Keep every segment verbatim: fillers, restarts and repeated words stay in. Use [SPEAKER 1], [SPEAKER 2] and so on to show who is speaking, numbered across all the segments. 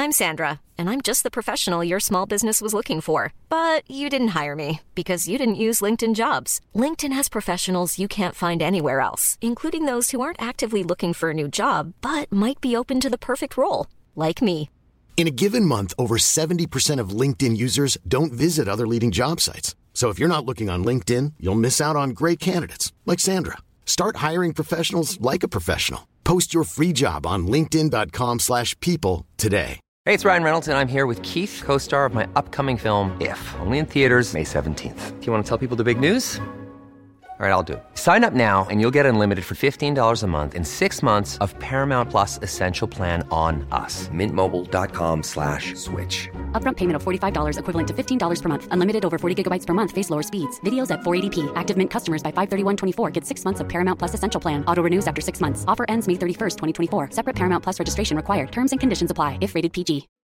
[SPEAKER 1] I'm Sandra, and I'm just the professional your small business was looking for. But you didn't hire me because you didn't use LinkedIn Jobs. LinkedIn has professionals you can't find anywhere else, including those who aren't actively looking for a new job, but might be open to the perfect role, like me.
[SPEAKER 2] In a given month, over seventy percent of LinkedIn users don't visit other leading job sites. So if you're not looking on LinkedIn, you'll miss out on great candidates like Sandra. Start hiring professionals like a professional. Post your free job on linkedin dot com slash people today.
[SPEAKER 3] Hey, it's Ryan Reynolds, and I'm here with Keith, co-star of my upcoming film, If, only in theaters May seventeenth. Do you want to tell people the big news? All right, I'll do it. Sign up now and you'll get unlimited for fifteen dollars a month and six months of Paramount Plus Essential Plan on us. Mint Mobile dot com slash switch.
[SPEAKER 4] Upfront payment of forty-five dollars equivalent to fifteen dollars per month. Unlimited over forty gigabytes per month. Face lower speeds. Videos at four eighty p. Active Mint customers by five thirty-one twenty-four get six months of Paramount Plus Essential Plan. Auto renews after six months. Offer ends May thirty-first, twenty twenty-four. Separate Paramount Plus registration required. Terms and conditions apply if rated P G.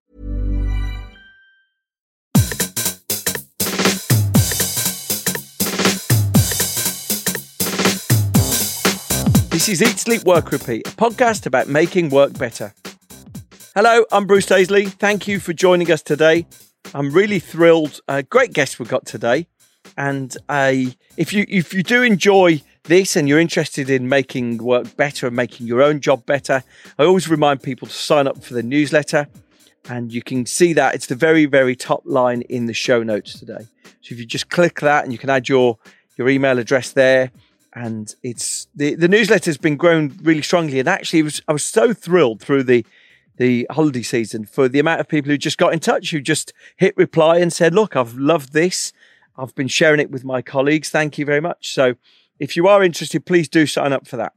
[SPEAKER 5] This is Eat, Sleep, Work, Repeat, a podcast about making work better. Hello, I'm Bruce Daisley. Thank you for joining us today. I'm really thrilled. A great guest we've got today. And uh, if you if you do enjoy this and you're interested in making work better and making your own job better, I always remind people to sign up for the newsletter. And you can see that it's the very, very top line in the show notes today. So if you just click that and you can add your, your email address there. And it's the, the newsletter has been growing really strongly. And actually, it was, I was so thrilled through the, the holiday season for the amount of people who just got in touch, who just hit reply and said, look, I've loved this. I've been sharing it with my colleagues. Thank you very much. So if you are interested, please do sign up for that.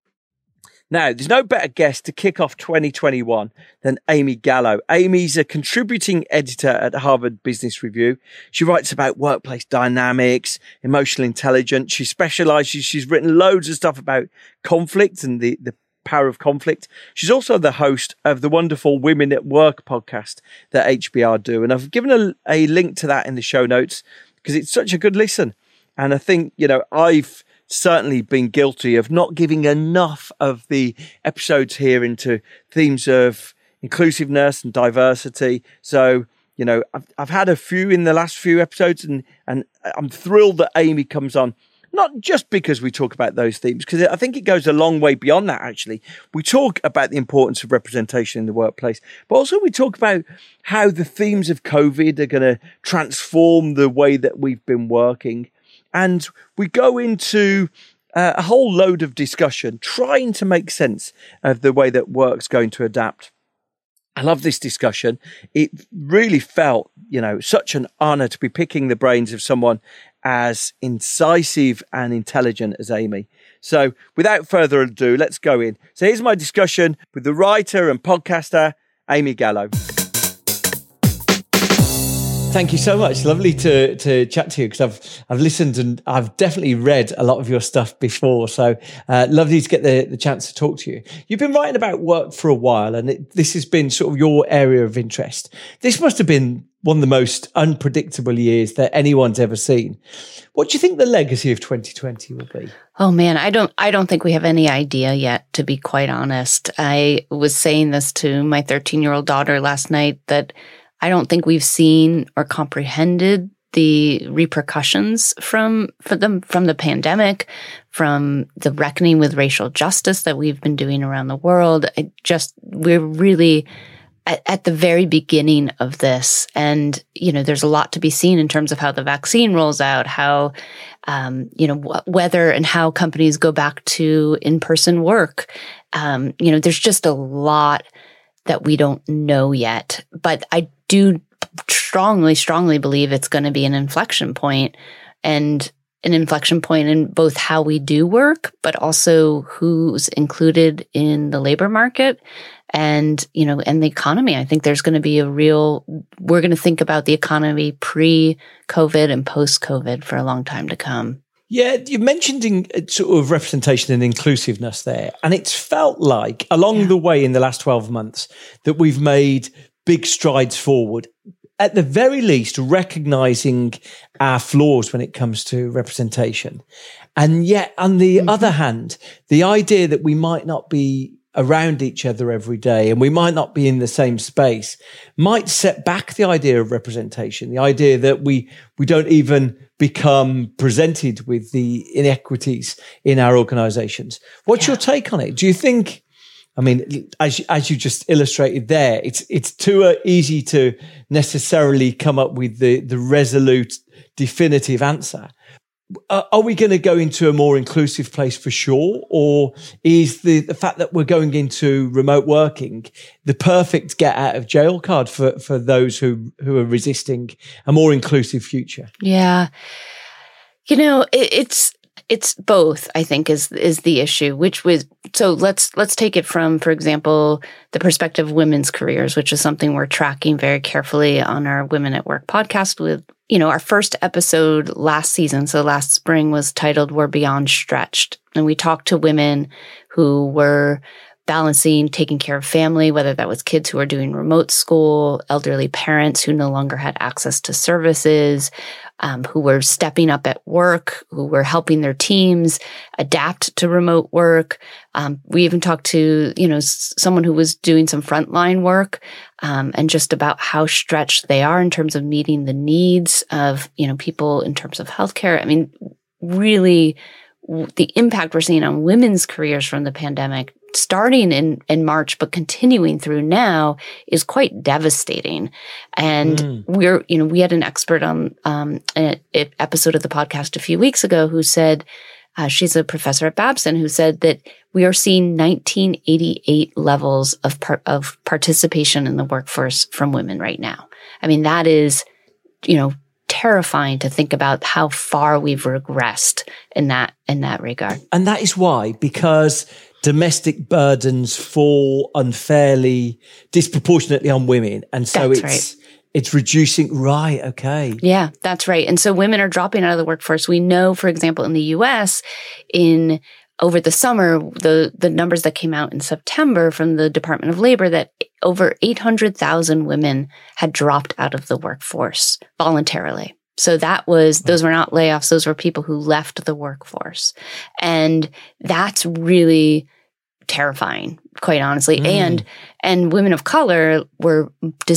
[SPEAKER 5] Now, there's no better guest to kick off twenty twenty-one than Amy Gallo. Amy's a contributing editor at Harvard Business Review. She writes about workplace dynamics, emotional intelligence. She specializes, she's written loads of stuff about conflict and the, the power of conflict. She's also the host of the wonderful Women at Work podcast that H B R do. And I've given a, a link to that in the show notes because it's such a good listen. And I think, you know, I've certainly been guilty of not giving enough of the episodes here into themes of inclusiveness and diversity. So, you know, I've, I've had a few in the last few episodes, and, and I'm thrilled that Amy comes on, not just because we talk about those themes, because I think it goes a long way beyond that, actually. We talk about the importance of representation in the workplace, but also we talk about how the themes of COVID are going to transform the way that we've been working. And we go into uh, a whole load of discussion, trying to make sense of the way that work's going to adapt. I love this discussion. It really felt, you know, such an honor to be picking the brains of someone as incisive and intelligent as Amy. So without further ado, let's go in. So here's my discussion with the writer and podcaster, Amy Gallo. Thank you so much. Lovely to to chat to you, because I've I've listened and I've definitely read a lot of your stuff before. So uh, lovely to get the, the chance to talk to you. You've been writing about work for a while, and it, this has been sort of your area of interest. This must have been one of the most unpredictable years that anyone's ever seen. What do you think the legacy of twenty twenty will be?
[SPEAKER 6] Oh man, I don't I don't think we have any idea yet, to be quite honest. I was saying this to my thirteen-year-old daughter last night, that I don't think we've seen or comprehended the repercussions from for them from the pandemic, from the reckoning with racial justice that we've been doing around the world. I just we're really at, at the very beginning of this, and you know, there's a lot to be seen in terms of how the vaccine rolls out, how um, you know wh- whether and how companies go back to in-person work. Um, you know, there's just a lot that we don't know yet, but I do strongly, strongly believe it's going to be an inflection point, and an inflection point in both how we do work, but also who's included in the labor market and, you know, and the economy. I think there's going to be a real, we're going to think about the economy pre-COVID and post-COVID for a long time to come.
[SPEAKER 5] Yeah, you mentioned in, sort of representation and inclusiveness there, and it's felt like along yeah. the way in the last twelve months that we've made big strides forward. At the very least, recognizing our flaws when it comes to representation. And yet, on the mm-hmm. other hand, the idea that we might not be around each other every day, and we might not be in the same space, might set back the idea of representation, the idea that we we don't even become presented with the inequities in our organizations. What's yeah. your take on it? Do you think, I mean, as as you just illustrated there, it's it's too uh, easy to necessarily come up with the the resolute, definitive answer. Uh, are we going to go into a more inclusive place for sure? Or is the, the fact that we're going into remote working the perfect get out of jail card for, for those who, who are resisting a more inclusive future?
[SPEAKER 6] Yeah. You know, it, it's, it's both, I think, is, is the issue, which was, so let's, let's take it from, for example, the perspective of women's careers, which is something we're tracking very carefully on our Women at Work podcast with, you know, our first episode last season, so last spring, was titled We're Beyond Stretched. And we talked to women who were balancing taking care of family, whether that was kids who were doing remote school, elderly parents who no longer had access to services, um, who were stepping up at work, who were helping their teams adapt to remote work. Um, we even talked to, you know, s- someone who was doing some frontline work, um, and just about how stretched they are in terms of meeting the needs of, you know, people in terms of healthcare. I mean, really, w- the impact we're seeing on women's careers from the pandemic, starting in, in March, but continuing through now, is quite devastating. And mm. we're, you know, we had an expert on um, an episode of the podcast a few weeks ago who said, uh, she's a professor at Babson, who said that we are seeing nineteen eighty-eight levels of par- of participation in the workforce from women right now. I mean, that is, you know, terrifying to think about how far we've regressed in that in that regard.
[SPEAKER 5] And that is why, because domestic burdens fall unfairly, disproportionately on women. And so
[SPEAKER 6] That's
[SPEAKER 5] it's
[SPEAKER 6] right.
[SPEAKER 5] it's reducing. Right. Okay.
[SPEAKER 6] Yeah, that's right. And so women are dropping out of the workforce. We know, for example, in the U S, in over the summer, the, the numbers that came out in September from the Department of Labor, that over eight hundred thousand women had dropped out of the workforce voluntarily. So that was, those were not layoffs. Those were people who left the workforce. And that's really terrifying, quite honestly. Mm. And, and women of color were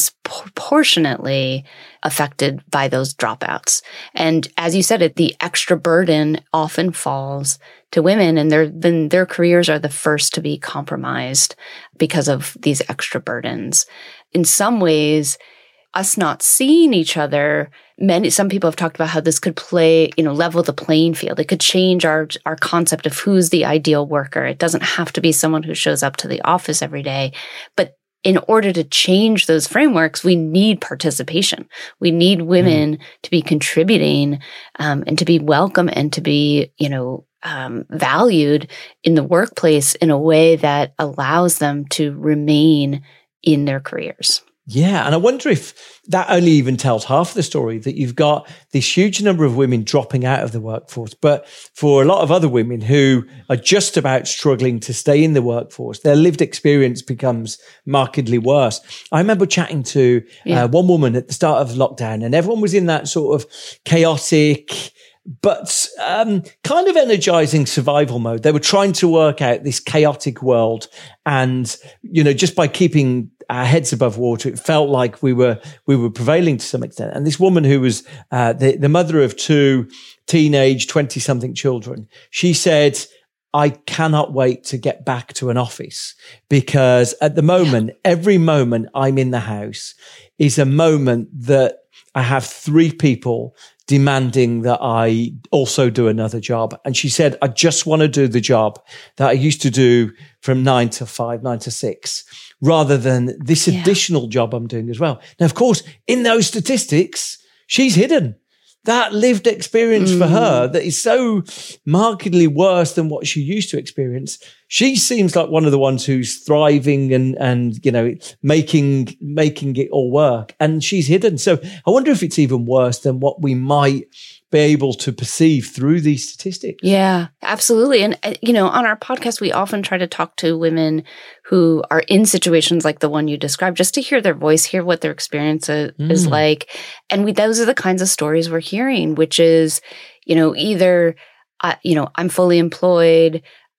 [SPEAKER 6] disproportionately affected by those dropouts. And as you said it, the extra burden often falls to women, and their, then their careers are the first to be compromised because of these extra burdens. In some ways, us not seeing each other, many, some people have talked about how this could play, you know, level the playing field. It could change our, our concept of who's the ideal worker. It doesn't have to be someone who shows up to the office every day. But in order to change those frameworks, we need participation. We need women mm. to be contributing, um, and to be welcome and to be, you know, um, valued in the workplace in a way that allows them to remain in their careers.
[SPEAKER 5] Yeah. And I wonder if that only even tells half the story, that you've got this huge number of women dropping out of the workforce. But for a lot of other women who are just about struggling to stay in the workforce, their lived experience becomes markedly worse. I remember chatting to yeah. uh, one woman at the start of lockdown, and everyone was in that sort of chaotic, but um, kind of energizing survival mode. They were trying to work out this chaotic world. And, you know, just by keeping our heads above water, it felt like we were we were prevailing to some extent. And this woman who was uh, the, the mother of two teenage twenty-something children, she said, I cannot wait to get back to an office, because at the moment, yeah. every moment I'm in the house is a moment that I have three people demanding that I also do another job. And she said, I just want to do the job that I used to do from nine to five, nine to six, rather than this yeah. additional job I'm doing as well. Now, of course, in those statistics, she's hidden that lived experience mm. for her that is so markedly worse than what she used to experience. She seems like one of the ones who's thriving and, and, you know, making, making it all work, and she's hidden. So I wonder if it's even worse than what we might be able to perceive through these statistics. Yeah,
[SPEAKER 6] absolutely. And, you know, on our podcast, we often try to talk to women who are in situations like the one you described, just to hear their voice, hear what their experience is, mm. is like. And we, those are the kinds of stories we're hearing, which is, you know, either, uh, you know, I'm fully employed,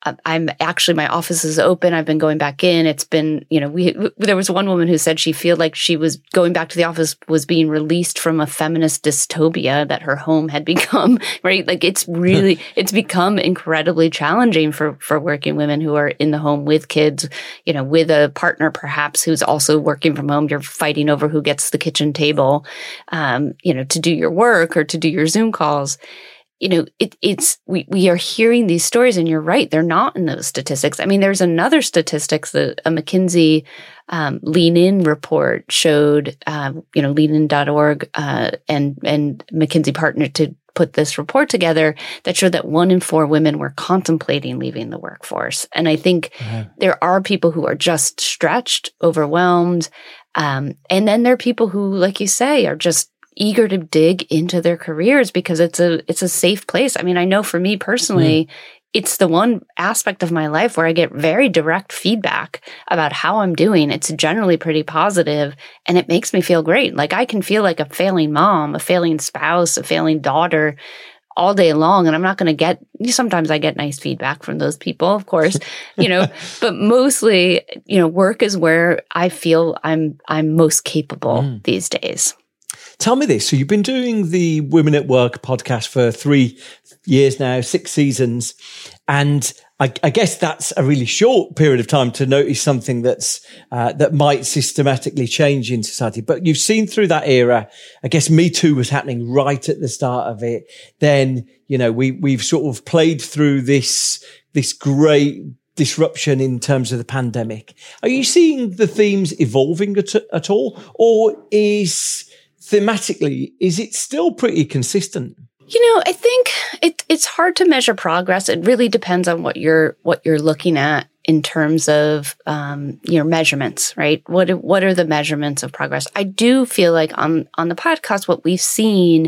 [SPEAKER 6] I'm actually, my office is open. I've been going back in. It's been, you know, we, there was one woman who said she felt like she was going back to the office was being released from a feminist dystopia that her home had become, right? Like it's really, it's become incredibly challenging for, for working women who are in the home with kids, you know, with a partner perhaps who's also working from home. You're fighting over who gets the kitchen table, um, you know, to do your work or to do your Zoom calls. You know, it, it's, we, we are hearing these stories and you're right. They're not in those statistics. I mean, there's another statistics that a McKinsey um, Lean In report showed, um, you know, lean in dot org uh, and, and McKinsey partnered to put this report together that showed that one in four women were contemplating leaving the workforce. And I think mm-hmm. there are people who are just stretched, overwhelmed. Um, and then there are people who, like you say, are just eager to dig into their careers because it's a it's a safe place. I mean, I know for me personally, mm. it's the one aspect of my life where I get very direct feedback about how I'm doing. It's generally pretty positive and it makes me feel great. Like I can feel like a failing mom, a failing spouse, a failing daughter all day long. And I'm not going to get, sometimes I get nice feedback from those people, of course, you know, but mostly, you know, work is where I feel I'm I'm most capable mm. these days.
[SPEAKER 5] Tell me this. So you've been doing the Women at Work podcast for three years now, six seasons. And I, I guess that's a really short period of time to notice something that's, uh, that might systematically change in society. But you've seen through that era, I guess Me Too was happening right at the start of it. Then, you know, we, we've sort of played through this, this great disruption in terms of the pandemic. Are you seeing the themes evolving at, at all? Or is, thematically, is it still pretty consistent?
[SPEAKER 6] You know, I think it, it's hard to measure progress. It really depends on what you're what you're looking at in terms of um, your measurements, right? What what are the measurements of progress? I do feel like on on the podcast, what we've seen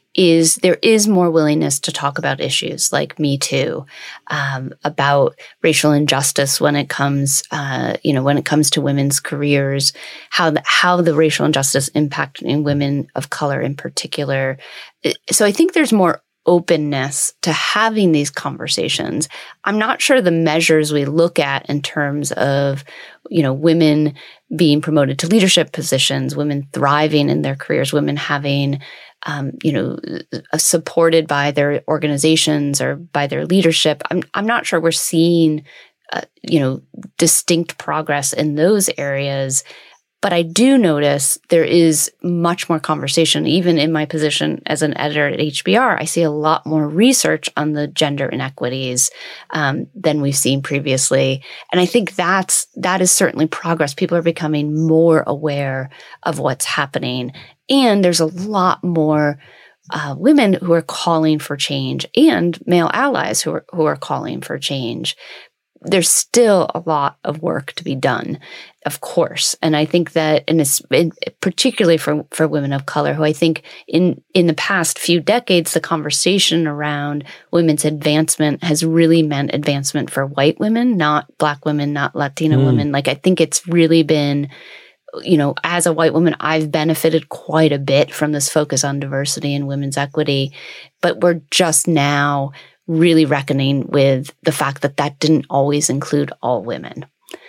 [SPEAKER 6] is there is more willingness to talk about issues like Me Too, um, about racial injustice when it comes, uh, you know, when it comes to women's careers, how the, how the racial injustice impacting women of color in particular. So I think there's more openness to having these conversations. I'm not sure the measures we look at in terms of, you know, women being promoted to leadership positions, women thriving in their careers, women having Um, you know, uh, supported by their organizations or by their leadership. I'm I'm not sure we're seeing, uh, you know, distinct progress in those areas. But I do notice there is much more conversation. Even in my position as an editor at H B R, I see a lot more research on the gender inequities um, than we've seen previously. And I think that's that is certainly progress. People are becoming more aware of what's happening. And there's a lot more uh, women who are calling for change and male allies who are, who are calling for change. There's still a lot of work to be done, of course. And I think that, and it's particularly for, for women of color, who I think in, in the past few decades, the conversation around women's advancement has really meant advancement for white women, not Black women, not Latina mm. women. Like, I think it's really been, you know, as a white woman, I've benefited quite a bit from this focus on diversity and women's equity, but we're just now really reckoning with the fact that that didn't always include all women.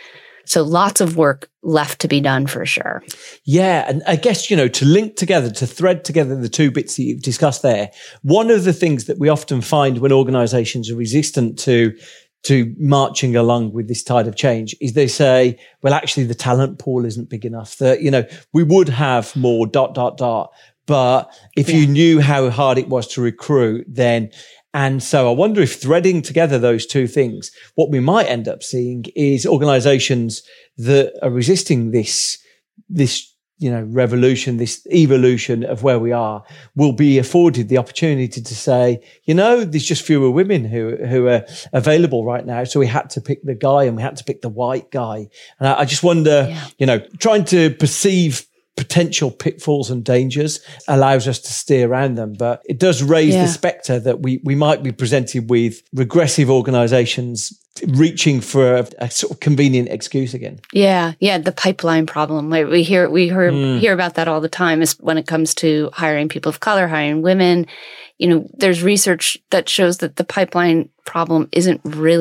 [SPEAKER 6] So lots of work left to be done for sure.
[SPEAKER 5] Yeah. And I guess, you know, to link together, to thread together the two bits that you've discussed there, one of the things that we often find when organizations are resistant to to marching along with this tide of change is they say, well, actually the talent pool isn't big enough, that, you know, we would have more dot, dot, dot. But if yeah. you knew how hard it was to recruit, then, and so I wonder if threading together those two things, what we might end up seeing is organizations that are resisting this, this, you know, revolution, this evolution of where we are, will be afforded the opportunity to say, you know, there's just fewer women who who are available right now. So we had to pick the guy and we had to pick the white guy. And I, I just wonder, yeah. you know, trying to perceive potential pitfalls and dangers allows us to steer around them. But it does raise yeah. the spectre that we, we might be presented with regressive organizations reaching for a, a sort of convenient excuse again.
[SPEAKER 6] Yeah. Yeah. The pipeline problem. Like we hear, we hear, mm. hear about that all the time is when it comes to hiring people of color, hiring women. You know, there's research that shows that the pipeline problem isn't really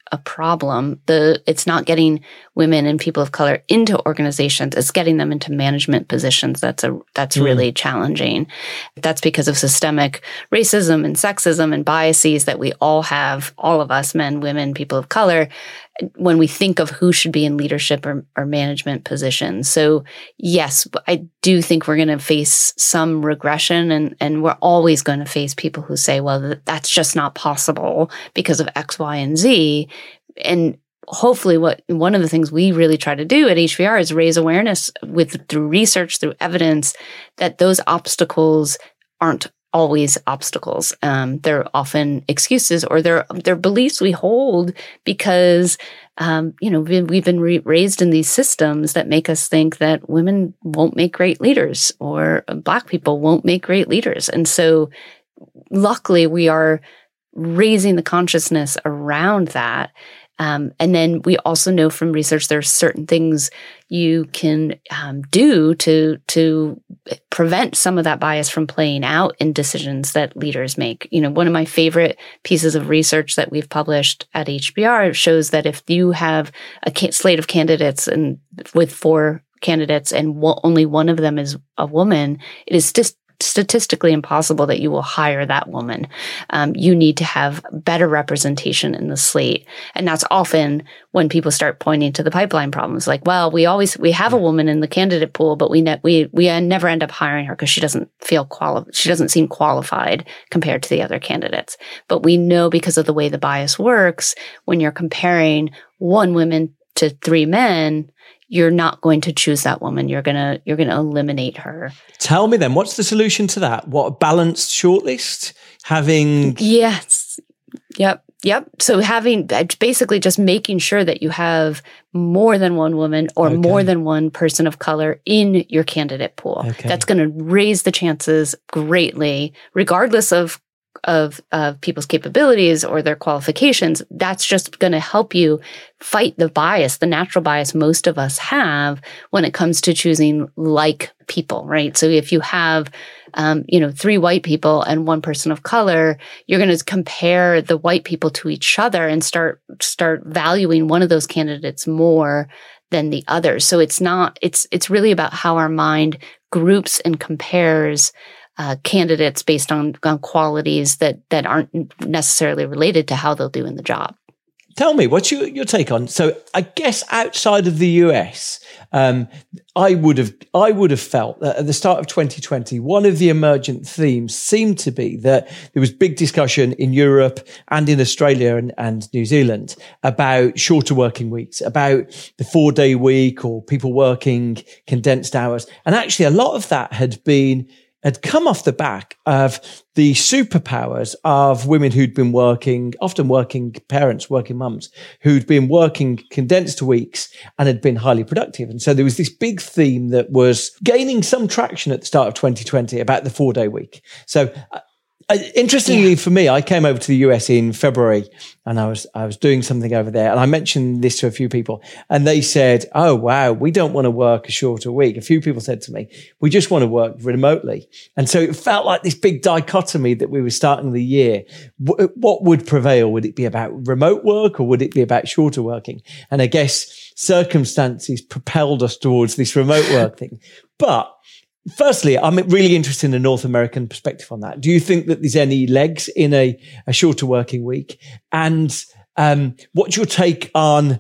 [SPEAKER 6] a problem. The it's not getting women and people of color into organizations. It's getting them into management positions. That's a that's mm. really challenging. That's because of systemic racism and sexism and biases that we all have, all of us, men, women, people of color, when we think of who should be in leadership or, or management positions. So yes, I do think we're going to face some regression, and, and we're always going to face people who say, well, that's just not possible because of X, Y, and Z. And hopefully what one of the things we really try to do at H B R is raise awareness with through research, through evidence, that those obstacles aren't always obstacles. Um, they're often excuses, or they're, they're beliefs we hold because, um, you know, we, we've been re- raised in these systems that make us think that women won't make great leaders, or Black people won't make great leaders. And so luckily we are raising the consciousness around that. Um, and then we also know from research there are certain things you can um, do to to prevent some of that bias from playing out in decisions that leaders make. You know, one of my favorite pieces of research that we've published at H B R shows that if you have a ca- slate of candidates and with four candidates and w- only one of them is a woman, it is just statistically impossible that you will hire that woman. Um, you need to have better representation in the slate. And that's often when people start pointing to the pipeline problems. Like, well, we always, we have a woman in the candidate pool, but we, ne- we, we never end up hiring her because she doesn't feel qualified. She doesn't seem qualified compared to the other candidates. But we know because of the way the bias works, when you're comparing one woman to three men, you're not going to choose that woman. You're going to, you're going to eliminate her.
[SPEAKER 5] Tell me then, what's the solution to that? What, a balanced shortlist? Having...
[SPEAKER 6] Yes. Yep. Yep. So having, basically just making sure that you have more than one woman or okay. more than one person of color in your candidate pool. Okay. That's going to raise the chances greatly, regardless of of of people's capabilities or their qualifications. That's just going to help you fight the bias, the natural bias most of us have when it comes to choosing like people, right? So if you have, um, you know, three white people and one person of color, you're going to compare the white people to each other and start start valuing one of those candidates more than the other. So it's not, it's it's really about how our mind groups and compares Uh, candidates based on, on qualities that that aren't necessarily related to how they'll do in the job.
[SPEAKER 5] Tell me, what's your, your take on? So, I guess outside of the U S, um, I would have I would have felt that at the start of twenty twenty, one of the emergent themes seemed to be that there was big discussion in Europe and in Australia and, and New Zealand about shorter working weeks, about the four-day week or people working condensed hours, and actually a lot of that had been. had come off the back of the superpowers of women who'd been working, often working parents, working mums, who'd been working condensed weeks and had been highly productive. And so there was this big theme that was gaining some traction at the start of twenty twenty about the four-day week. So uh, interestingly yeah. for me, I came over to the U S in February and I was I was doing something over there. And I mentioned this to a few people and they said, oh, wow, we don't want to work a shorter week. A few people said to me, we just want to work remotely. And so it felt like this big dichotomy that we were starting the year. W- what would prevail? Would it be about remote work or would it be about shorter working? And I guess circumstances propelled us towards this remote work thing. But firstly, I'm really interested in the North American perspective on that. Do you think that there's any legs in a, a shorter working week? And um, what's your take on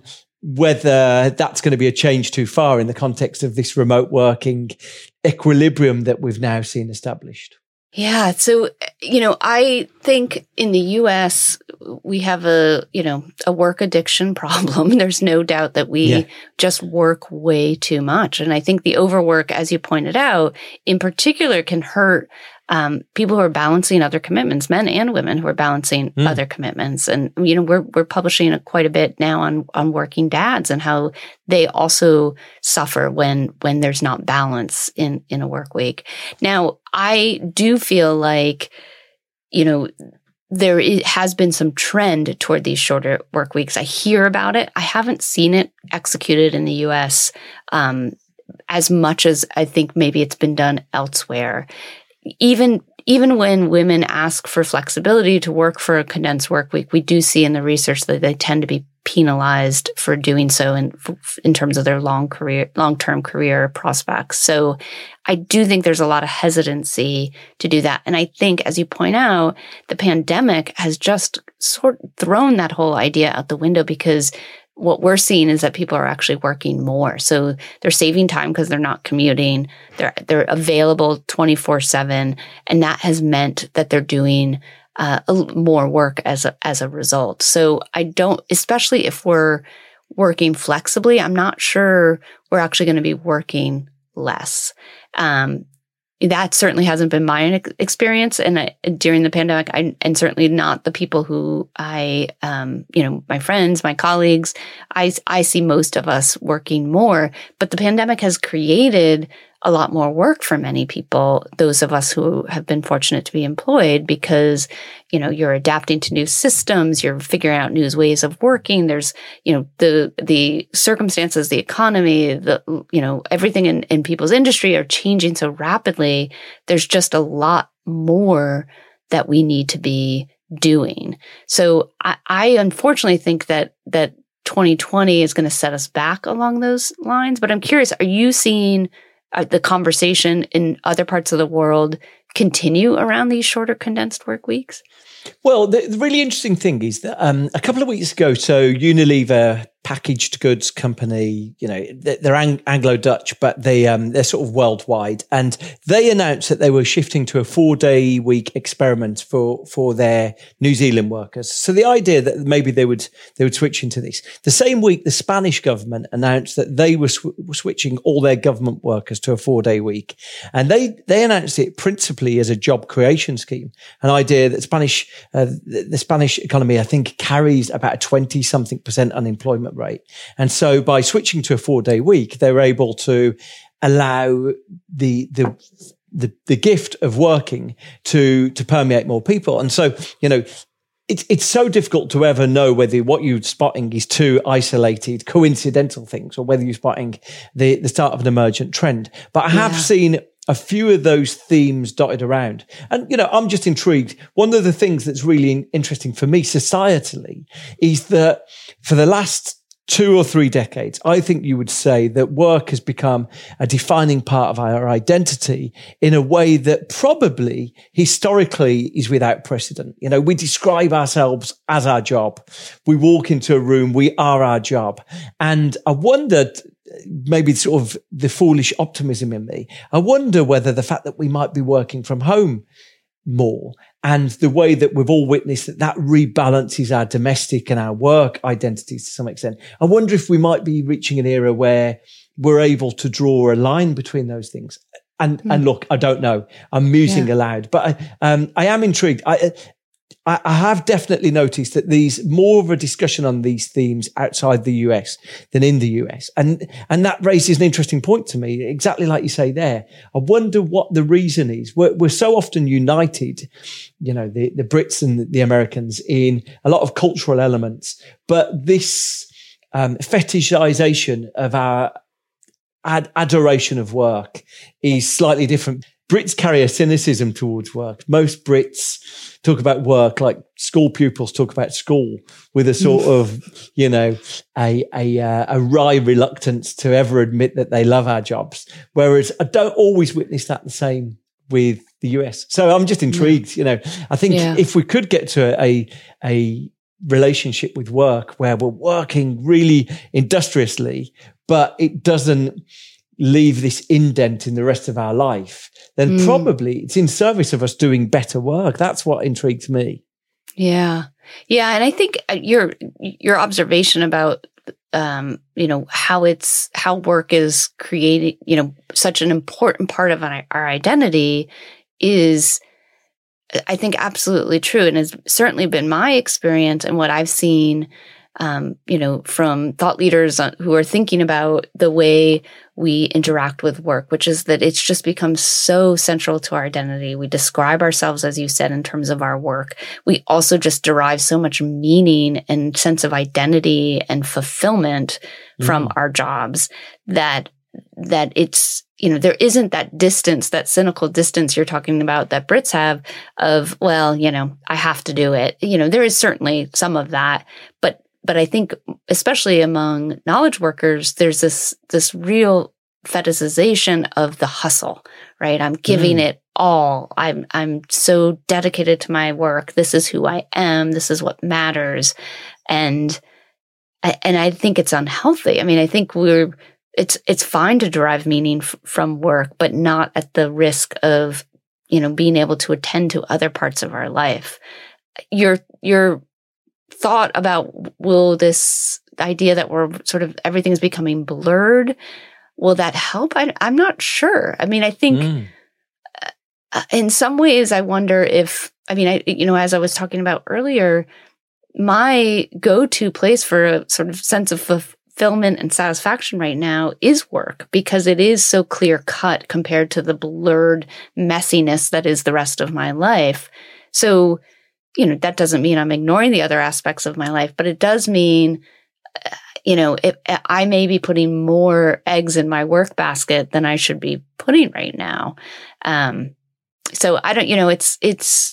[SPEAKER 5] whether that's going to be a change too far in the context of this remote working equilibrium that we've now seen established?
[SPEAKER 6] Yeah. So, you know, I think in the U S, we have a, you know, a work addiction problem. There's no doubt that we yeah. just work way too much. And I think the overwork, as you pointed out, in particular can hurt um, people who are balancing other commitments, men and women who are balancing mm. other commitments. And, you know, we're, we're publishing a, quite a bit now on, on working dads and how they also suffer when, when there's not balance in, in a work week. Now, I do feel like, you know, there is, has been some trend toward these shorter work weeks. I hear about it. I haven't seen it executed in the U S um, as much as I think maybe it's been done elsewhere. Even even when women ask for flexibility to work for a condensed work week, we do see in the research that they tend to be penalized for doing so in in terms of their long career, long-term career prospects. So I do think there's a lot of hesitancy to do that. And I think, as you point out, the pandemic has just sort of thrown that whole idea out the window, because what we're seeing is that people are actually working more. So they're saving time because they're not commuting. They're they're available twenty-four seven. And that has meant that they're doing uh, more work as a, as a result. So I don't, especially if we're working flexibly, I'm not sure we're actually going to be working less. Um, that certainly hasn't been my ex- experience. And I, during the pandemic, I, and certainly not the people who I, um, you know, my friends, my colleagues, I, I see most of us working more, but the pandemic has created a lot more work for many people, those of us who have been fortunate to be employed, because, you know, you're adapting to new systems, you're figuring out new ways of working. There's, you know, the, the circumstances, the economy, the, you know, everything in, in people's industry are changing so rapidly. There's just a lot more that we need to be doing. So I, I unfortunately think that, that twenty twenty is going to set us back along those lines. But I'm curious, are you seeing Uh, the conversation in other parts of the world continue around these shorter condensed work weeks?
[SPEAKER 5] Well, the, the really interesting thing is that um, a couple of weeks ago, so Unilever, packaged goods company, you know, they're Ang- Anglo-Dutch, but they, um, they're sort of worldwide. And they announced that they were shifting to a four-day week experiment for, for their New Zealand workers. So the idea that maybe they would they would switch into this. The same week, the Spanish government announced that they were, sw- were switching all their government workers to a four-day week. And they, they announced it principally as a job creation scheme, an idea that Spanish uh, the, the Spanish economy, I think, carries about a twenty-something percent unemployment rate. And so by switching to a four-day week, they were able to allow the the the, the gift of working to to permeate more people. And so, you know, it's it's so difficult to ever know whether what you're spotting is two isolated, coincidental things, or whether you're spotting the, the start of an emergent trend. But I have yeah. seen a few of those themes dotted around. And, you know, I'm just intrigued. One of the things that's really interesting for me societally is that for the last two or three decades, I think you would say that work has become a defining part of our identity in a way that probably historically is without precedent. You know, we describe ourselves as our job. We walk into a room, we are our job. And I wondered, maybe sort of the foolish optimism in me, I wonder whether the fact that we might be working from home more and the way that we've all witnessed that that rebalances our domestic and our work identities to some extent. I wonder if we might be reaching an era where we're able to draw a line between those things. And, mm. and look, I don't know, I'm musing yeah. aloud, but I, um, I am intrigued. I, I have definitely noticed that these more of a discussion on these themes outside the U S than in the U S. And, and that raises an interesting point to me, exactly like you say there. I wonder what the reason is. We're, we're so often united, you know, the, the Brits and the Americans in a lot of cultural elements, but this, um, fetishization of our ad- adoration of work is slightly different. Brits carry a cynicism towards work. Most Brits talk about work like school pupils talk about school, with a sort of, you know, a a, uh, a wry reluctance to ever admit that they love our jobs. Whereas I don't always witness that the same with the U S. So I'm just intrigued. Yeah. You know, I think yeah. if we could get to a a relationship with work where we're working really industriously, but it doesn't leave this indent in the rest of our life, then mm. probably it's in service of us doing better work. That's what intrigues me.
[SPEAKER 6] Yeah. Yeah. And I think your, your observation about, um, you know, how it's, how work is creating, you know, such an important part of our, our identity is, I think, absolutely true. And has certainly been my experience and what I've seen, um, you know, from thought leaders who are thinking about the way we interact with work, which is that it's just become so central to our identity. We describe ourselves, as you said, in terms of our work. We also just derive so much meaning and sense of identity and fulfillment mm. from our jobs that that it's you know, there isn't that distance, that cynical distance you're talking about that Brits have of, well, you know, I have to do it. You know, there is certainly some of that, but but I think especially among knowledge workers, there's this this real fetishization of the hustle, right? I'm giving mm. it all. I'm I'm so dedicated to my work. This is who I am. This is what matters. And and I think it's unhealthy. I mean, I think we're It's it's fine to derive meaning f- from work, but not at the risk of, you know, being able to attend to other parts of our life. Your your thought about, will this idea that we're sort of everything's becoming blurred, will that help? I, I'm not sure. I mean, I think mm. uh, in some ways, I wonder if, I mean, I you know, as I was talking about earlier, my go-to place for a sort of sense of fulfillment fulfillment and satisfaction right now is work, because it is so clear cut compared to the blurred messiness that is the rest of my life. So, you know, that doesn't mean I'm ignoring the other aspects of my life, but it does mean, you know, if I may be putting more eggs in my work basket than I should be putting right now. Um, so I don't, you know, it's, it's,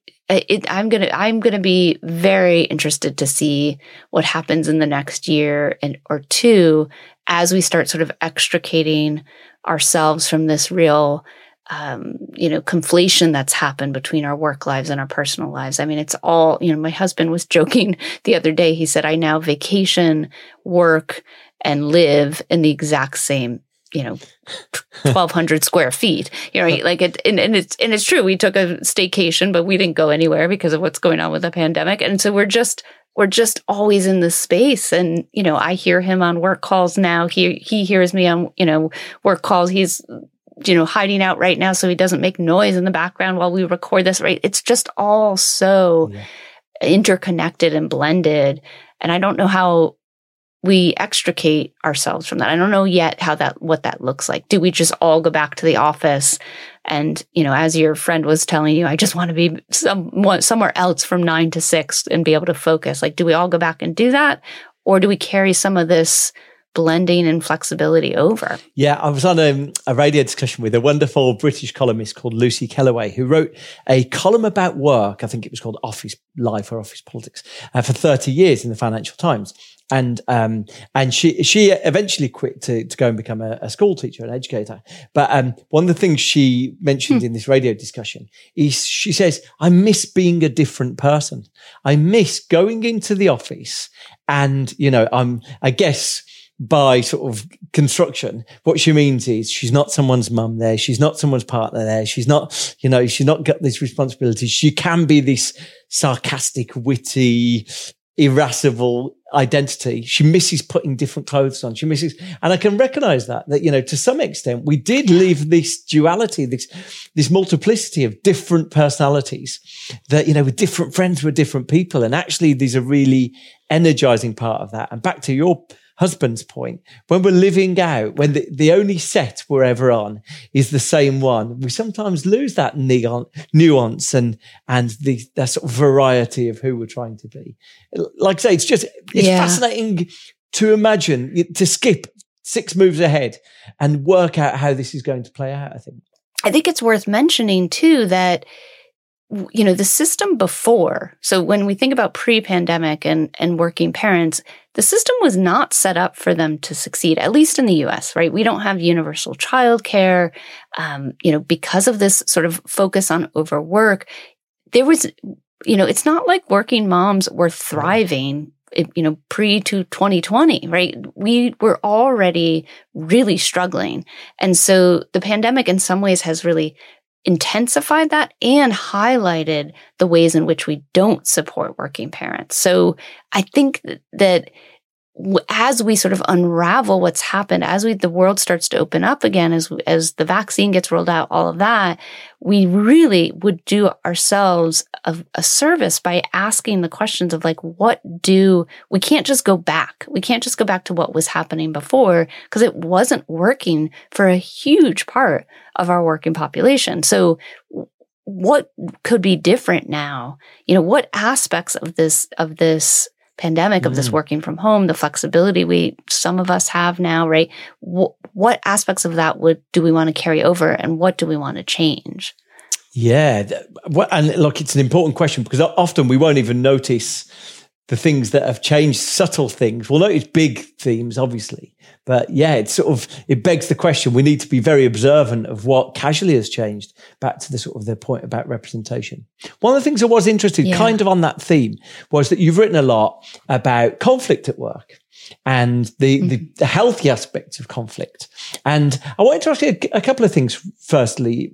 [SPEAKER 6] It, I'm gonna I'm gonna be very interested to see what happens in the next year and or two as we start sort of extricating ourselves from this real, um, you know, conflation that's happened between our work lives and our personal lives. I mean, it's all, you know, my husband was joking the other day. He said, I now vacation, work, and live in the exact same, you know, twelve hundred square feet, you know, like it, and, and it's, and it's true. We took a staycation, but we didn't go anywhere because of what's going on with the pandemic. And so we're just, we're just always in this space. And, you know, I hear him on work calls now. He, he hears me on, you know, work calls. He's, you know, hiding out right now so he doesn't make noise in the background while we record this, right? It's just all so yeah. interconnected and blended. And I don't know how we extricate ourselves from that. I don't know yet how that, what that looks like. Do we just all go back to the office? And, you know, as your friend was telling you, I just want to be some, somewhere else from nine to six and be able to focus. Like, do we all go back and do that? Or do we carry some of this blending and flexibility over?
[SPEAKER 5] Yeah, I was on a, a radio discussion with a wonderful British columnist called Lucy Kellaway, who wrote a column about work. I think it was called Office Life or Office Politics uh, for thirty years in the Financial Times. And, um, and she, she eventually quit to, to go and become a, a school teacher, an educator. But, um, one of the things she mentioned in this radio discussion is she says, I miss being a different person. I miss going into the office and, you know, I'm, I guess, by sort of construction, what she means is she's not someone's mum there. She's not someone's partner there. She's not, you know, she's not got this responsibility. She can be this sarcastic, witty, irascible identity. She misses putting different clothes on. She misses, and I can recognize that, that, you know, to some extent, we did leave this duality, this, this multiplicity of different personalities that, you know, with different friends, with different people. And actually, there's a really energizing part of that. And back to your husband's point, when we're living out, when the, the only set we're ever on is the same one, we sometimes lose that neon, nuance and and the that sort of variety of who we're trying to be. Like I say, it's just it's yeah. fascinating to imagine, to skip six moves ahead and work out how this is going to play out, I think.
[SPEAKER 6] I think it's worth mentioning too that, you know, the system before, so when we think about pre-pandemic and, and working parents, the system was not set up for them to succeed, at least in the U S, right? We don't have universal childcare. Um, you know, because of this sort of focus on overwork, there was, you know, it's not like working moms were thriving, you know, pre to twenty twenty, right? We were already really struggling. And so the pandemic in some ways has really intensified that and highlighted the ways in which we don't support working parents. So I think that as we sort of unravel what's happened, as we, the world starts to open up again, as, as the vaccine gets rolled out, all of that, we really would do ourselves a, a service by asking the questions of like, what do, we can't just go back. We can't just go back to what was happening before because it wasn't working for a huge part of our working population. So what could be different now? You know, what aspects of this, of this pandemic of
[SPEAKER 5] Mm.
[SPEAKER 6] this working from home, the flexibility we, some of us have now, right? W- what aspects of that would, do we want to carry over, and what do we want to change?
[SPEAKER 5] Yeah. And look, it's an important question because often we won't even notice the things that have changed, subtle things. We'll notice big themes, obviously. But yeah, it's sort of, it begs the question. We need to be very observant of what casually has changed, back to the sort of the point about representation. One of the things I was interested,
[SPEAKER 6] Yeah.
[SPEAKER 5] kind of on that theme, was that you've written a lot about conflict at work and the, mm-hmm. the, the healthy aspects of conflict. And I wanted to ask you a, a couple of things. Firstly,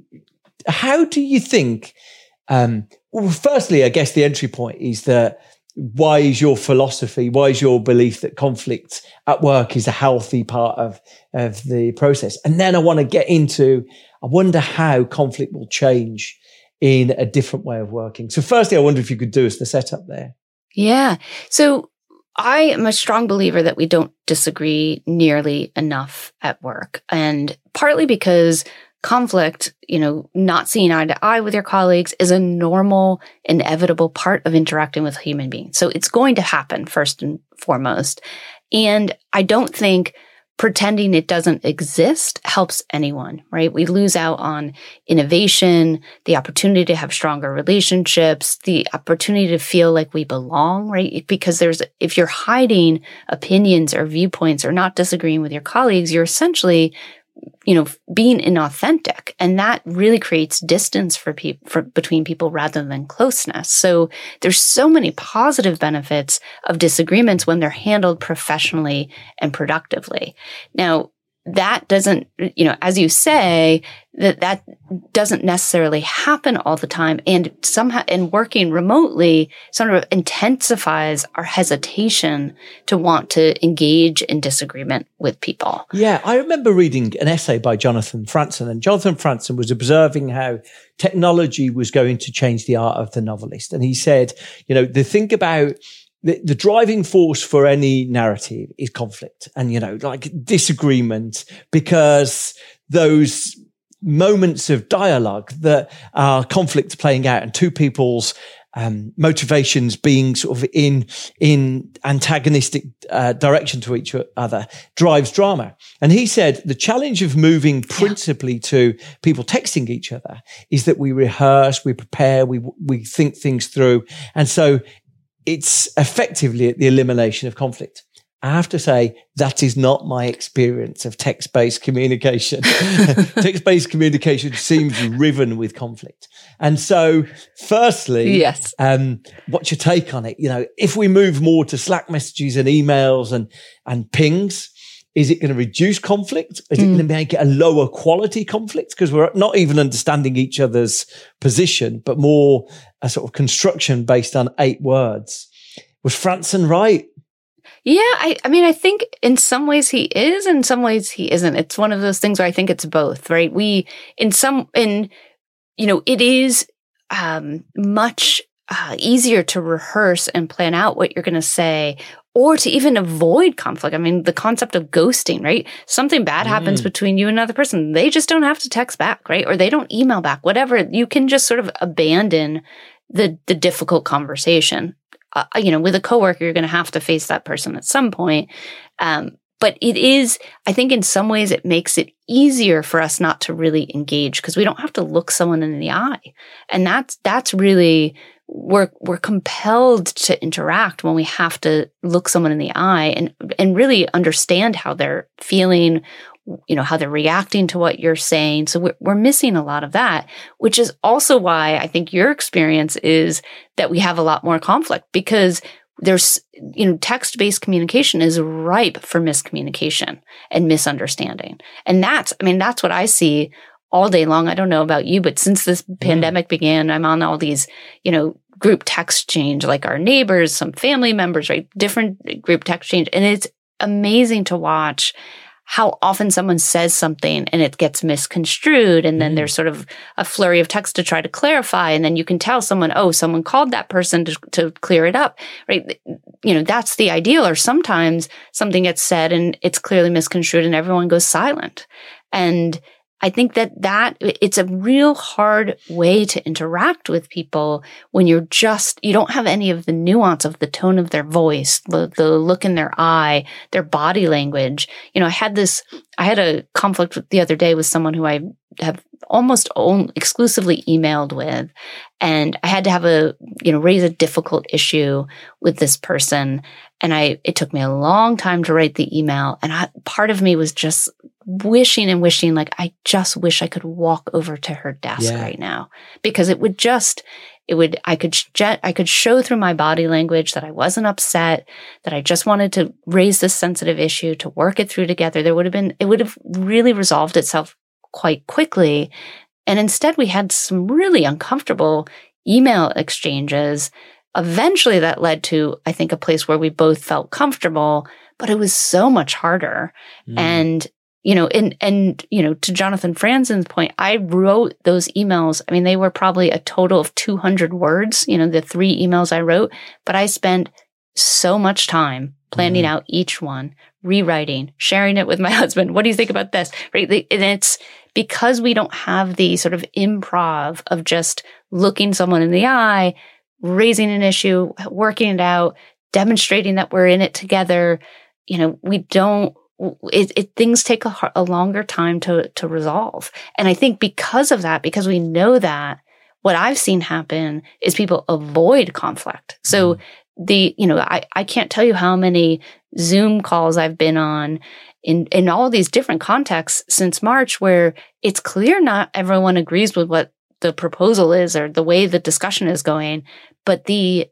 [SPEAKER 5] how do you think, um, well, firstly, I guess the entry point is that why is your philosophy, why is your belief that conflict at work is a healthy part of, of the process? And then I want to get into, I wonder how conflict will change in a different way of working. So firstly, I wonder if you could do us the setup there.
[SPEAKER 6] Yeah. So I am a strong believer that we don't disagree nearly enough at work. And partly because conflict, you know, not seeing eye to eye with your colleagues is a normal, inevitable part of interacting with human beings. So it's going to happen first and foremost. And I don't think pretending it doesn't exist helps anyone, right? We lose out on innovation, the opportunity to have stronger relationships, the opportunity to feel like we belong, right? Because there's, if you're hiding opinions or viewpoints or not disagreeing with your colleagues, you're essentially, you know, being inauthentic, and that really creates distance for people, for, between people rather than closeness. So there's so many positive benefits of disagreements when they're handled professionally and productively. Now, that doesn't, you know, as you say, that that doesn't necessarily happen all the time. And somehow, and working remotely sort of intensifies our hesitation to want to engage in disagreement with people.
[SPEAKER 5] Yeah, I remember reading an essay by Jonathan Franzen, and Jonathan Franzen was observing how technology was going to change the art of the novelist. And he said, you know, the thing about The, the driving force for any narrative is conflict and, you know, like disagreement, because those moments of dialogue that are conflict playing out and two people's um, motivations being sort of in, in antagonistic uh, direction to each other drives drama. And he said the challenge of moving principally yeah. to people texting each other is that we rehearse, we prepare, we, we think things through. And so it's effectively the elimination of conflict. I have to say, that is not my experience of text-based communication. Text-based communication seems riven with conflict. And so, firstly,
[SPEAKER 6] yes.
[SPEAKER 5] um, what's your take on it? You know, if we move more to Slack messages and emails and, and pings, is it going to reduce conflict? Is mm. it going to make it a lower quality conflict? Because we're not even understanding each other's position, but more a sort of construction based on eight words. Was Franzen right?
[SPEAKER 6] Yeah, I, I mean, I think in some ways he is, in some ways he isn't. It's one of those things where I think it's both, right? We, in some, in, you know, it is um, much uh, easier to rehearse and plan out what you're going to say, or to even avoid conflict. I mean, the concept of ghosting, right? Something bad mm. happens between you and another person. They just don't have to text back, right? Or they don't email back, whatever. You can just sort of abandon the the difficult conversation. Uh, you know, with a coworker, you're going to have to face that person at some point. Um, but it is, I think in some ways it makes it easier for us not to really engage because we don't have to look someone in the eye. And that's, that's really, we're, we're compelled to interact when we have to look someone in the eye and, and really understand how they're feeling, you know, how they're reacting to what you're saying. So we're, we're missing a lot of that, which is also why I think your experience is that we have a lot more conflict, because there's, you know, text-based communication is ripe for miscommunication and misunderstanding. And that's, I mean, that's what I see all day long. I don't know about you, but since this mm. pandemic began, I'm on all these, you know, group text change, like our neighbors, some family members, right? Different group text change. And it's amazing to watch how often someone says something and it gets misconstrued. And then mm. there's sort of a flurry of text to try to clarify. And then you can tell someone, oh, someone called that person to, to clear it up, right? You know, that's the ideal. Or sometimes something gets said and it's clearly misconstrued and everyone goes silent. And I think that that it's a real hard way to interact with people when you're just, you don't have any of the nuance of the tone of their voice, the, the look in their eye, their body language. You know, I had this, I had a conflict the other day with someone who I have almost own, exclusively emailed with. And I had to have a, you know, raise a difficult issue with this person. And I, it took me a long time to write the email. And I, part of me was just wishing and wishing, like, I just wish I could walk over to her desk yeah. right now, because it would just, it would, I could, jet, I could show through my body language that I wasn't upset, that I just wanted to raise this sensitive issue, to work it through together. There would have been, it would have really resolved itself quite quickly. And instead we had some really uncomfortable email exchanges. Eventually that led to, I think, a place where we both felt comfortable, but it was so much harder. Mm. And, you know, and, and, you know, to Jonathan Franzen's point, I wrote those emails. I mean, they were probably a total of two hundred words, you know, the three emails I wrote, but I spent so much time planning mm. out each one, rewriting, sharing it with my husband. What do you think about this? Right. And it's because we don't have the sort of improv of just looking someone in the eye, raising an issue, working it out, demonstrating that we're in it together. You know, we don't, it, it things take a, a longer time to, to resolve. And I think because of that, because we know that, what I've seen happen is people avoid conflict. So mm-hmm. the, you know, I, I can't tell you how many Zoom calls I've been on in, in all these different contexts since March, where it's clear not everyone agrees with what the proposal is or the way the discussion is going, but the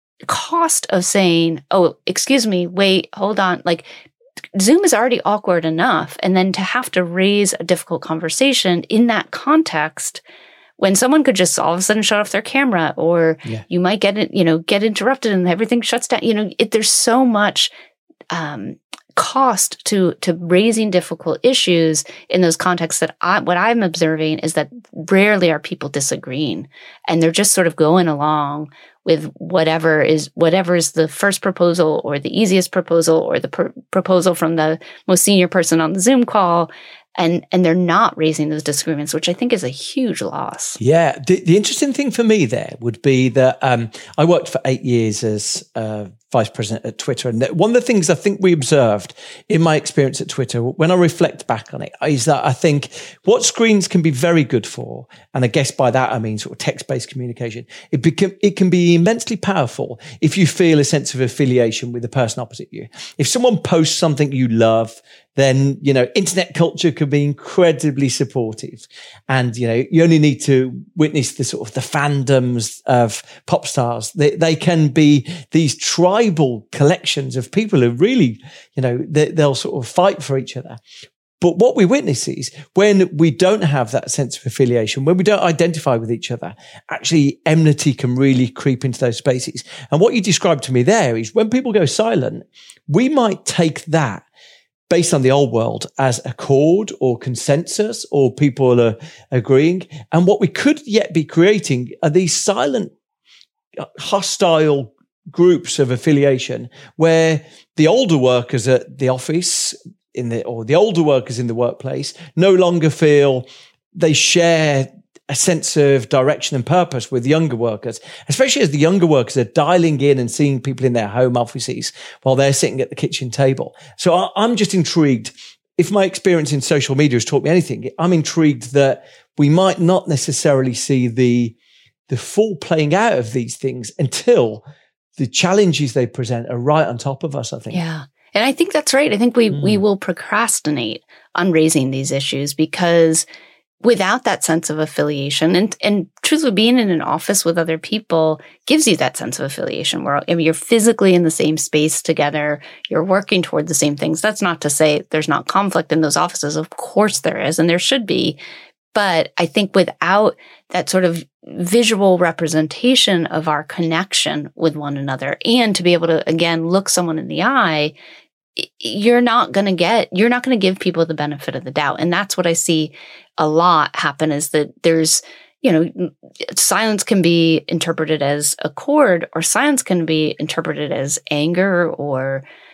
[SPEAKER 6] cost of saying, oh, excuse me, wait, hold on, like Zoom is already awkward enough. And then to have to raise a difficult conversation in that context, when someone could just all of a sudden shut off their camera, or yeah. you might get it, you know, get interrupted and everything shuts down. You know, it, there's so much um, cost to to raising difficult issues in those contexts that I, what I'm observing is that rarely are people disagreeing, and they're just sort of going along with whatever is whatever is the first proposal or the easiest proposal or the pr- proposal from the most senior person on the Zoom call. And and they're not raising those disagreements, which I think is a huge loss.
[SPEAKER 5] Yeah. The, the interesting thing for me there would be that um, I worked for eight years as uh, vice president at Twitter. And one of the things I think we observed in my experience at Twitter, when I reflect back on it, is that I think what screens can be very good for, and I guess by that I mean sort of text-based communication, it, become, it can be immensely powerful if you feel a sense of affiliation with the person opposite you. If someone posts something you love, then, you know, internet culture can be incredibly supportive. And, you know, you only need to witness the sort of the fandoms of pop stars. They, they can be these tribal collections of people who really, you know, they, they'll sort of fight for each other. But what we witness is when we don't have that sense of affiliation, when we don't identify with each other, actually enmity can really creep into those spaces. And what you described to me there is when people go silent, we might take that based on the old world as accord or consensus, or people are agreeing. And what we could yet be creating are these silent, hostile groups of affiliation where the older workers at the office in the, or the older workers in the workplace no longer feel they share a sense of direction and purpose with younger workers, especially as the younger workers are dialing in and seeing people in their home offices while they're sitting at the kitchen table. So I'm just intrigued. If my experience in social media has taught me anything, I'm intrigued that we might not necessarily see the, the full playing out of these things until the challenges they present are right on top of us, I think.
[SPEAKER 6] Yeah. And I think that's right. I think we, mm. we will procrastinate on raising these issues because without that sense of affiliation, and, and truthfully, being in an office with other people gives you that sense of affiliation where I mean, you're physically in the same space together, you're working toward the same things. That's not to say there's not conflict in those offices. Of course there is, and there should be. But I think without that sort of visual representation of our connection with one another, and to be able to, again, look someone in the eye, you're not going to get, you're not going to give people the benefit of the doubt. And that's what I see a lot happen is that there's, you know, silence can be interpreted as accord, or silence can be interpreted as anger or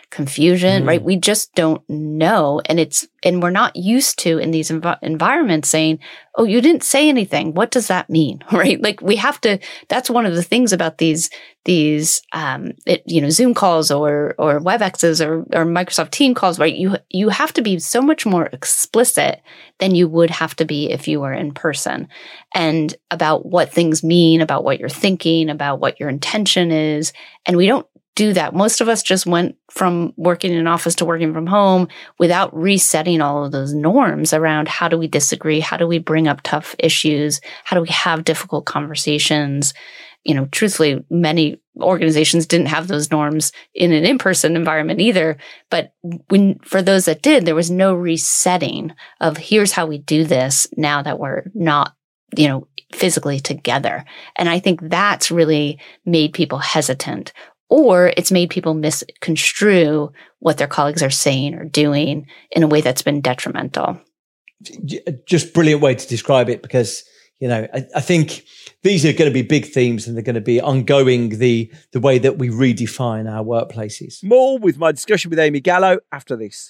[SPEAKER 6] confusion,
[SPEAKER 5] Mm.
[SPEAKER 6] right? We just don't know. And it's, and we're not used to in these env- environments saying, oh, you didn't say anything. What does that mean? Right? Like we have to, that's one of the things about these, these, um, it, you know, Zoom calls or, or WebExes or, or Microsoft Team calls, right? You, you have to be so much more explicit than you would have to be if you were in person, and about what things mean, about what you're thinking, about what your intention is. And we don't do that. Most of us just went from working in an office to working from home without resetting all of those norms around how do we disagree? How do we bring up tough issues? How do we have difficult conversations? You know, truthfully, many organizations didn't have those norms in an in-person environment either. But when, for those that did, there was no resetting of here's how we do this now that we're not, you know, physically together. And I think that's really made people hesitant, or it's made people misconstrue what their colleagues are saying or doing in a way that's been detrimental.
[SPEAKER 5] Just brilliant way to describe it, because, you know, I, I think these are going to be big themes, and they're going to be ongoing, the, the way that we redefine our workplaces. More with my discussion with Amy Gallo after this.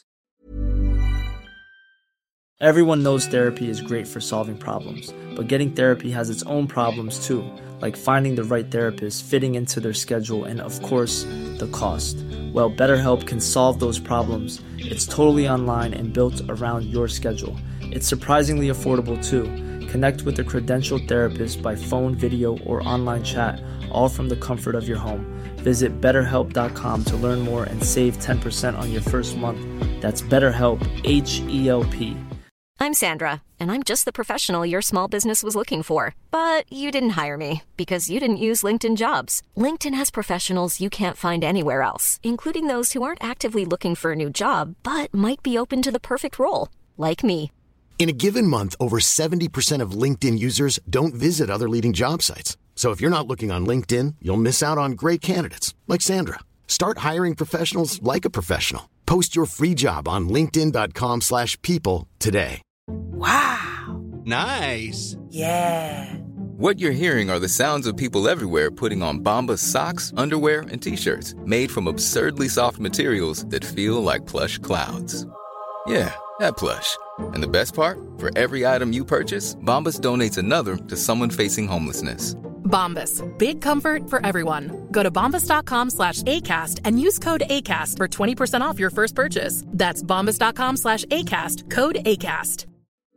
[SPEAKER 7] Everyone knows therapy is great for solving problems, but getting therapy has its own problems too, like finding the right therapist, fitting into their schedule, and of course, the cost. Well, BetterHelp can solve those problems. It's totally online and built around your schedule. It's surprisingly affordable too. Connect with a credentialed therapist by phone, video, or online chat, all from the comfort of your home. Visit better help dot com to learn more and save ten percent on your first month. That's BetterHelp, H E L P.
[SPEAKER 1] I'm Sandra, and I'm just the professional your small business was looking for. But you didn't hire me because you didn't use LinkedIn Jobs. LinkedIn has professionals you can't find anywhere else, including those who aren't actively looking for a new job, but might be open to the perfect role, like me.
[SPEAKER 2] In a given month, over seventy percent of LinkedIn users don't visit other leading job sites. So if you're not looking on LinkedIn, you'll miss out on great candidates like Sandra. Start hiring professionals like a professional. Post your free job on linkedin dot com slash people today.
[SPEAKER 8] Wow. Nice.
[SPEAKER 9] Yeah.
[SPEAKER 8] What you're hearing are the sounds of people everywhere putting on Bombas socks, underwear, and T-shirts made from absurdly soft materials that feel like plush clouds. Yeah, that plush. And the best part? For every item you purchase, Bombas donates another to someone facing homelessness.
[SPEAKER 10] Bombas. Big comfort for everyone. Go to bombas dot com slash ACAST and use code ACAST for twenty percent off your first purchase. That's bombas dot com slash ACAST. Code ACAST.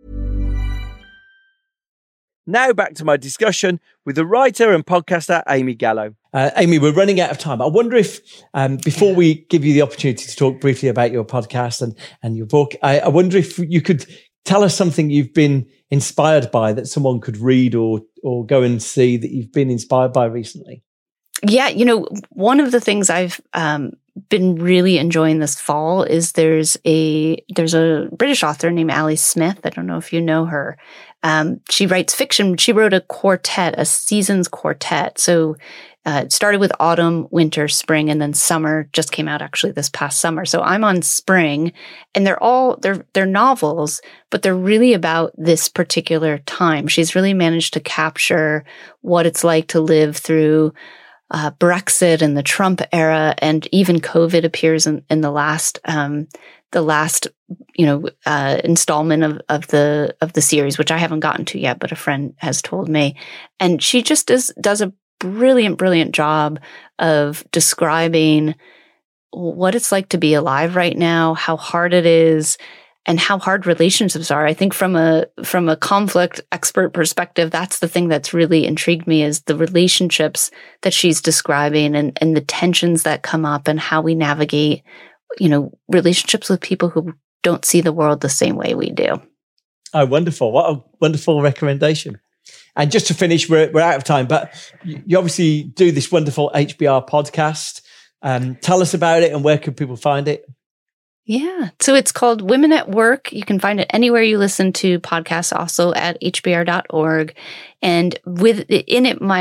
[SPEAKER 5] Now back to my discussion with the writer and podcaster, Amy Gallo. Uh, Amy, we're running out of time. I wonder if, um, before we give you the opportunity to talk briefly about your podcast and, and your book, I, I wonder if you could tell us something you've been inspired by that someone could read or or go and see that you've been inspired by recently.
[SPEAKER 6] Yeah, you know, one of the things I've um, been really enjoying this fall is there's a there's a British author named Ali Smith. I don't know if you know her. Um, she writes fiction. She wrote a quartet, a seasons quartet. So uh, it started with autumn, winter, spring, and then summer just came out actually this past summer. So I'm on spring, and they're all they're they're novels, but they're really about this particular time. She's really managed to capture what it's like to live through Uh, Brexit and the Trump era, and even COVID appears in, in the last, um, the last, you know, uh, installment of, of the of the series, which I haven't gotten to yet, but a friend has told me. And she just does does a brilliant, brilliant job of describing what it's like to be alive right now, how hard it is, and how hard relationships are. I think from a from a conflict expert perspective, that's the thing that's really intrigued me, is the relationships that she's describing and, and the tensions that come up and how we navigate, you know, relationships with people who don't see the world the same way we do.
[SPEAKER 5] Oh, wonderful. What a wonderful recommendation. And just to finish, we're, we're out of time, but you, you obviously do this wonderful H B R podcast. Um, tell us about it and where can people find it?
[SPEAKER 6] Yeah. So it's called Women at Work. You can find it anywhere you listen to podcasts, also at H B R dot org. And with in it, my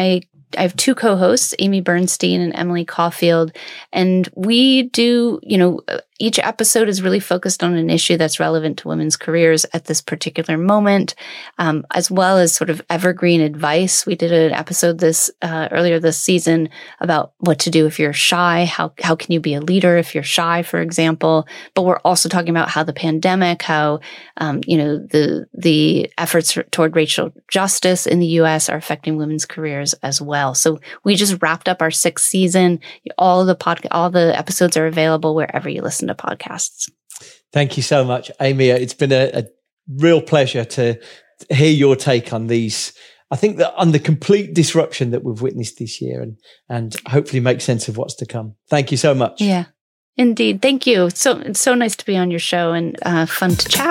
[SPEAKER 6] I have two co-hosts, Amy Bernstein and Emily Caulfield, and we do, you know, each episode is really focused on an issue that's relevant to women's careers at this particular moment, um, as well as sort of evergreen advice. We did an episode this uh, earlier this season about what to do if you're shy. How how can you be a leader if you're shy, for example? But we're also talking about how the pandemic, how um, you know the the efforts toward racial justice in the U S are affecting women's careers as well. So we just wrapped up our sixth season. All the pod, all the episodes are available wherever you listen to podcasts.
[SPEAKER 5] Thank you so much, Amy. It's been a, a real pleasure to hear your take on these. I think that on the complete disruption that we've witnessed this year, and and hopefully make sense of what's to come. Thank you so much.
[SPEAKER 6] Yeah, indeed. Thank you. So it's so nice to be on your show and uh, fun to chat.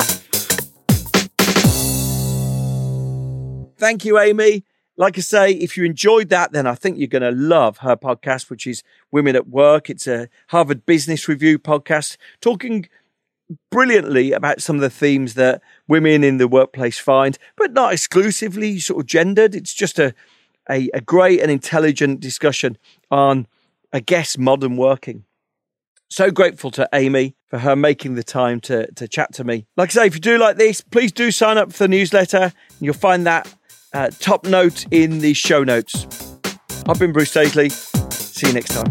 [SPEAKER 5] Thank you, Amy. Like I say, if you enjoyed that, then I think you're going to love her podcast, which is Women at Work. It's a Harvard Business Review podcast, talking brilliantly about some of the themes that women in the workplace find, but not exclusively sort of gendered. It's just a, a, a great and intelligent discussion on, I guess, modern working. So grateful to Amy for her making the time to, to chat to me. Like I say, if you do like this, please do sign up for the newsletter. You'll find that Uh, top note in the show notes. I've been Bruce Daisley. See you next time.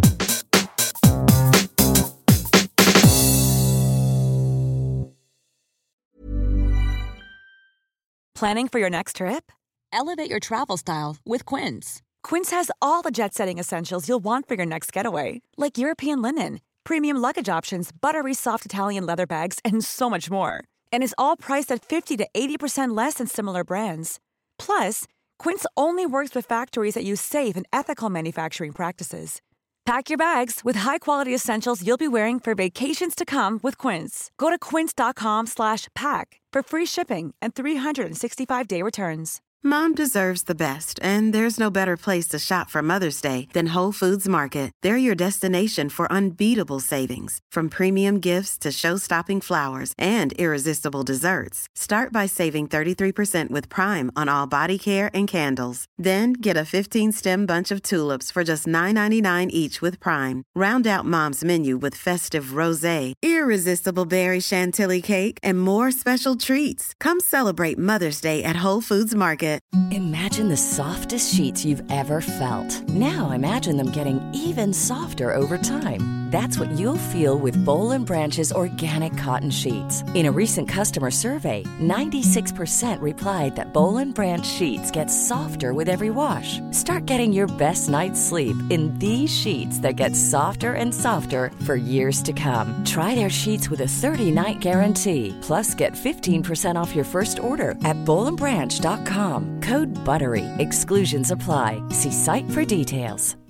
[SPEAKER 9] Planning for your next trip? Elevate your travel style with Quince. Quince has all the jet-setting essentials you'll want for your next getaway, like European linen, premium luggage options, buttery soft Italian leather bags, and so much more. And is all priced at fifty to eighty percent less than similar brands. Plus, Quince only works with factories that use safe and ethical manufacturing practices. Pack your bags with high-quality essentials you'll be wearing for vacations to come with Quince. Go to quince.com slash pack for free shipping and three sixty-five day returns.
[SPEAKER 11] Mom deserves the best, and there's no better place to shop for Mother's Day than Whole Foods Market. They're your destination for unbeatable savings, from premium gifts to show-stopping flowers and irresistible desserts. Start by saving thirty-three percent with Prime on all body care and candles. Then get a fifteen-stem bunch of tulips for just nine ninety-nine each with Prime. Round out Mom's menu with festive rosé, irresistible berry chantilly cake, and more special treats. Come celebrate Mother's Day at Whole Foods Market.
[SPEAKER 12] Imagine the softest sheets you've ever felt. Now imagine them getting even softer over time. That's what you'll feel with Boll and Branch's organic cotton sheets. In a recent customer survey, ninety-six percent replied that Boll and Branch sheets get softer with every wash. Start getting your best night's sleep in these sheets that get softer and softer for years to come. Try their sheets with a thirty-night guarantee. Plus, get fifteen percent off your first order at boll and branch dot com. Code BUTTERY. Exclusions apply. See site for details.